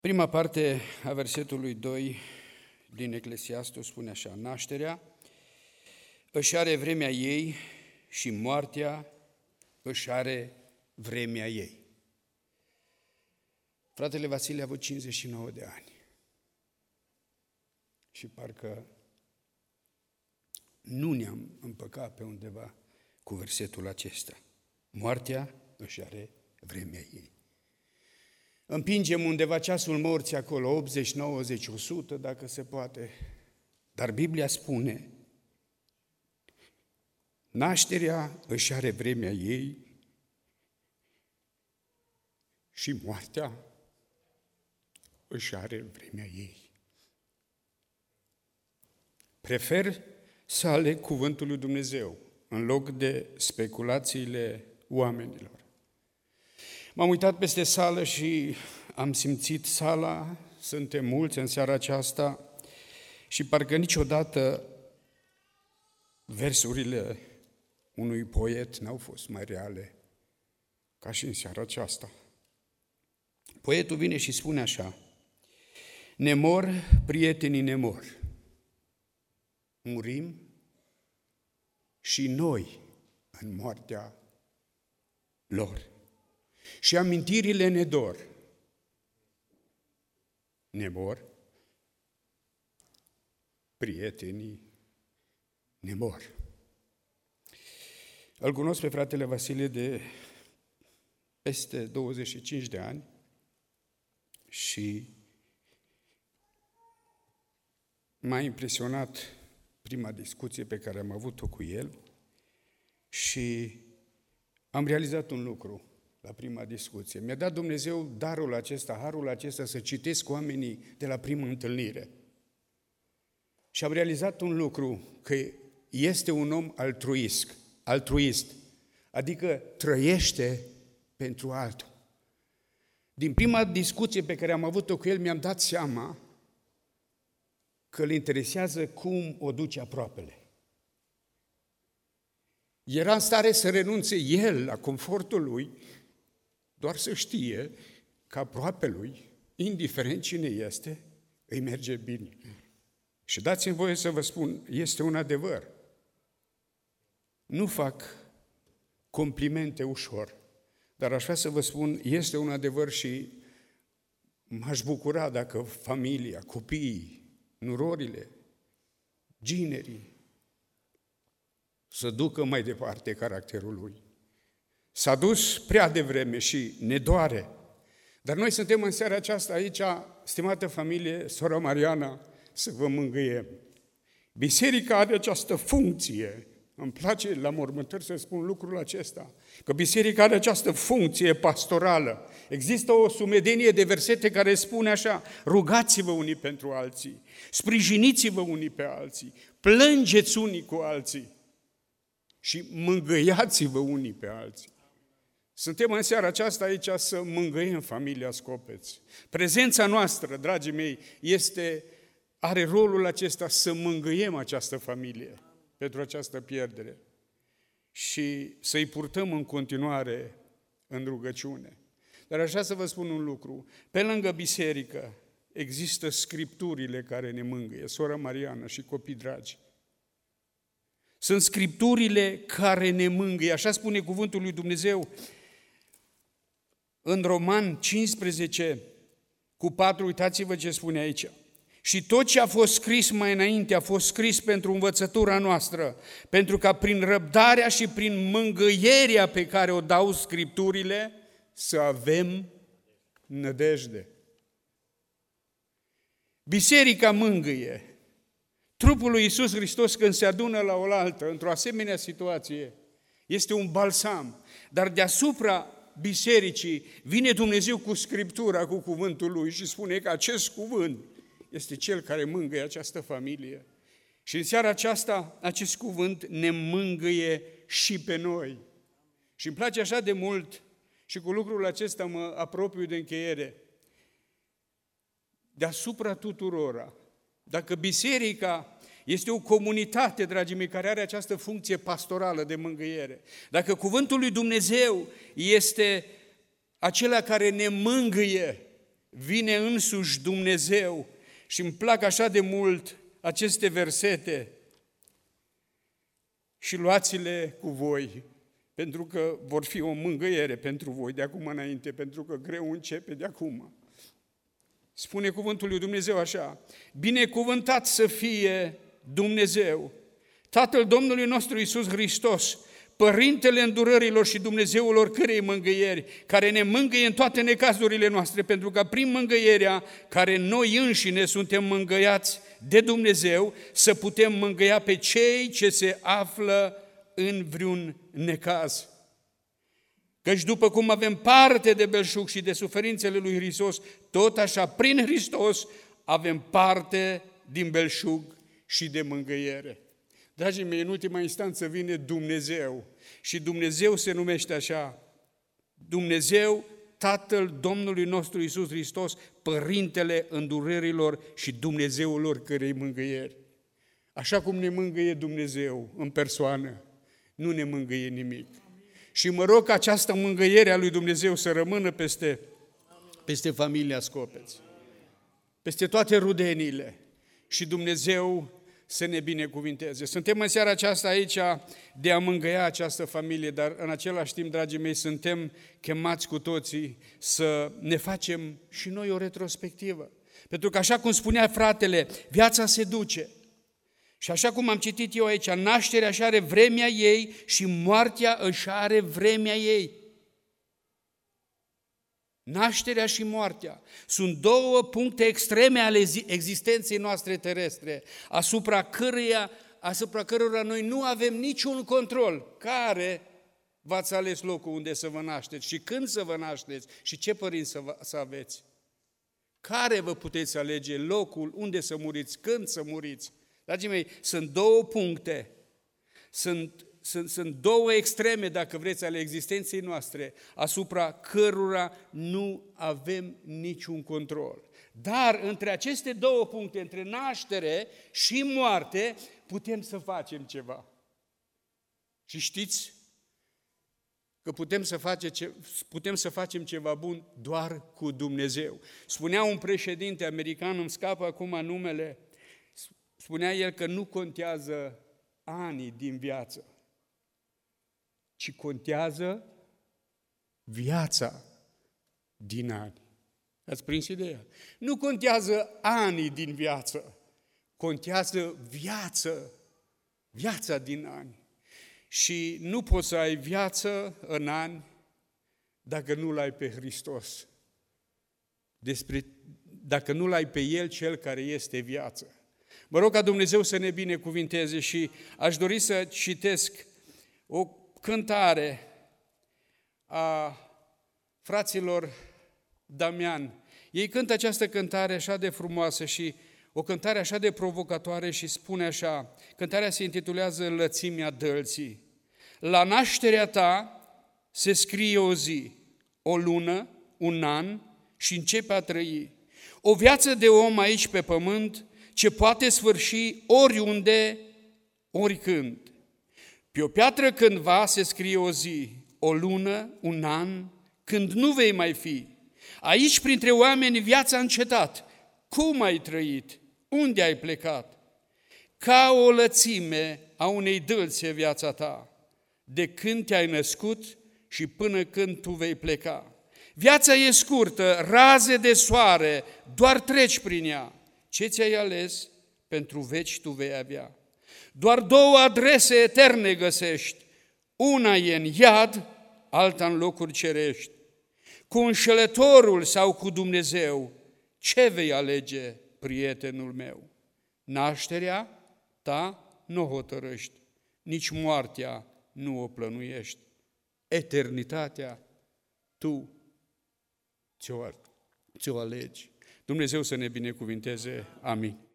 Prima parte a versetului 2 din Eclesiastul spune așa: nașterea își are vremea ei și moartea își are vremea ei. Fratele Vasile a avut 59 de ani și parcă nu ne-am împăcat pe undeva cu versetul acesta. Moartea își are vremea ei. Împingem undeva ceasul morții acolo, 80, 90, 100, dacă se poate. Dar Biblia spune: nașterea își are vremea ei și moartea își are vremea ei. Prefer să aleg cuvântul lui Dumnezeu în loc de speculațiile oamenilor. M-am uitat peste sală și am simțit sala, suntem mulți în seara aceasta și parcă niciodată versurile unui poet n-au fost mai reale ca și în seara aceasta. Poetul vine și spune așa: ne mor, prietenii ne mor, murim și noi în moartea lor. Și amintirile ne dor, ne mor, prietenii ne mor. Îl cunosc pe fratele Vasile de peste 25 de ani și m-a impresionat prima discuție pe care am avut-o cu el și am realizat un lucru la prima discuție. Mi-a dat Dumnezeu darul acesta, harul acesta să citesc cu oamenii de la prima întâlnire. Și am realizat un lucru, că este un om altruist, adică trăiește pentru altul. Din prima discuție pe care am avut-o cu el, mi-am dat seama că îl interesează cum o duce aproapele. Era în stare să renunțe el la confortul lui, doar să știe că aproape lui, indiferent cine este, îi merge bine. Și dați-mi voie să vă spun, este un adevăr. Nu fac complimente ușor, dar aș vrea să vă spun, este un adevăr și m-aș bucura dacă familia, copiii, nurorile, ginerii să ducă mai departe caracterul lui. S-a dus prea devreme și ne doare. Dar noi suntem în seara aceasta aici, stimată familie, sora Mariana, să vă mângâiem. Biserica are această funcție. Îmi place la mormântări să spun lucrul acesta, că biserica are această funcție pastorală. Există o sumedenie de versete care spune așa: rugați-vă unii pentru alții, sprijiniți-vă unii pe alții, plângeți unii cu alții și mângâiați-vă unii pe alții. Suntem în seara aceasta aici să mângâiem familia Scopeț. Prezența noastră, dragii mei, are rolul acesta să mângâiem această familie pentru această pierdere și să-i purtăm în continuare în rugăciune. Dar aș vrea să vă spun un lucru. Pe lângă biserică există scripturile care ne mângâie, sora Mariana și copii dragi. Sunt scripturile care ne mângâie. Așa spune cuvântul lui Dumnezeu în Roman 15:4, uitați-vă ce spune aici. Și tot ce a fost scris mai înainte a fost scris pentru învățătura noastră, pentru ca prin răbdarea și prin mângâierea pe care o dau scripturile să avem nădejde. Biserica mângâie. Trupul lui Iisus Hristos, când se adună la oaltă, într-o asemenea situație, este un balsam. Dar deasupra bisericii vine Dumnezeu cu Scriptura, cu cuvântul Lui și spune că acest cuvânt este cel care mângâie această familie. Și în seara aceasta, acest cuvânt ne mângâie și pe noi. Și îmi place așa de mult și cu lucrul acesta mă apropiu de încheiere. Deasupra tuturora, dacă biserica este o comunitate, dragii mei, care are această funcție pastorală de mângâiere, dacă cuvântul lui Dumnezeu este acela care ne mângâie, vine însuși Dumnezeu și îmi plac așa de mult aceste versete și luați-le cu voi, pentru că vor fi o mângâiere pentru voi de acum înainte, pentru că greu începe de acum. Spune cuvântul lui Dumnezeu așa: binecuvântat să fie Dumnezeu, Tatăl Domnului nostru Iisus Hristos, Părintele îndurărilor și Dumnezeul oricărei mângâieri, care ne mângâie în toate necazurile noastre, pentru că prin mângâierea care noi înșine suntem mângâiați de Dumnezeu, să putem mângâia pe cei ce se află în vreun necaz. Căci după cum avem parte de belșug și de suferințele lui Hristos, tot așa prin Hristos avem parte din belșug și de mângâiere. Dragii mei, în ultima instanță vine Dumnezeu și Dumnezeu se numește așa: Dumnezeu, Tatăl Domnului nostru Iisus Hristos, Părintele îndurărilor și Dumnezeul oricărei mângâieri. Așa cum ne mângâie Dumnezeu în persoană, nu ne mângâie nimic. Și mă rog ca această mângâiere a lui Dumnezeu să rămână peste familia Scopeț, peste toate rudeniile, și Dumnezeu să ne binecuvinteze. Suntem în seara aceasta aici de a mângâia această familie, dar în același timp, dragii mei, suntem chemați cu toții să ne facem și noi o retrospectivă. Pentru că așa cum spunea fratele, viața se duce. Și așa cum am citit eu aici, nașterea își are vremea ei și moartea își are vremea ei. Nașterea și moartea sunt două puncte extreme ale existenței noastre terestre, asupra cărora noi nu avem niciun control. Care v-ați ales locul unde să vă nașteți și când să vă nașteți și ce părinți să aveți? Care vă puteți alege locul unde să muriți, când să muriți? Dragii mei, sunt două puncte, sunt două extreme, dacă vreți, ale existenței noastre, asupra cărora nu avem niciun control. Dar între aceste două puncte, între naștere și moarte, putem să facem ceva. Și știți că putem să facem ceva bun doar cu Dumnezeu. Spunea un președinte american, îmi scapă acum numele, spunea el că nu contează anii din viață, ci contează viața din ani. Ați prins ideea? Nu contează anii din viață, contează viața din ani. Și nu poți să ai viață în ani dacă nu-L ai pe Hristos, dacă nu-L ai pe El, Cel care este viață. Mă rog ca Dumnezeu să ne binecuvinteze și aș dori să citesc o cântare a fraților Damian. Ei cântă această cântare așa de frumoasă și o cântare așa de provocatoare și spune așa, cântarea se intitulează Lățimea dălții. La nașterea ta se scrie o zi, o lună, un an și începe a trăi. O viață de om aici pe pământ ce poate sfârși oriunde, oricând. Pe o piatră cândva se scrie o zi, o lună, un an, când nu vei mai fi. Aici, printre oameni, viața a încetat. Cum ai trăit? Unde ai plecat? Ca o lățime a unei dălți e viața ta, de când te-ai născut și până când tu vei pleca. Viața e scurtă, raze de soare, doar treci prin ea. Ce ți-ai ales, pentru veci tu vei avea. Doar două adrese eterne găsești, una e în iad, alta în locuri cerești. Cu înșelătorul sau cu Dumnezeu, ce vei alege, prietenul meu? Nașterea ta nu o hotărăști, nici moartea nu o plănuiești. Eternitatea tu ți-o alegi. Dumnezeu să ne binecuvinteze. Amin.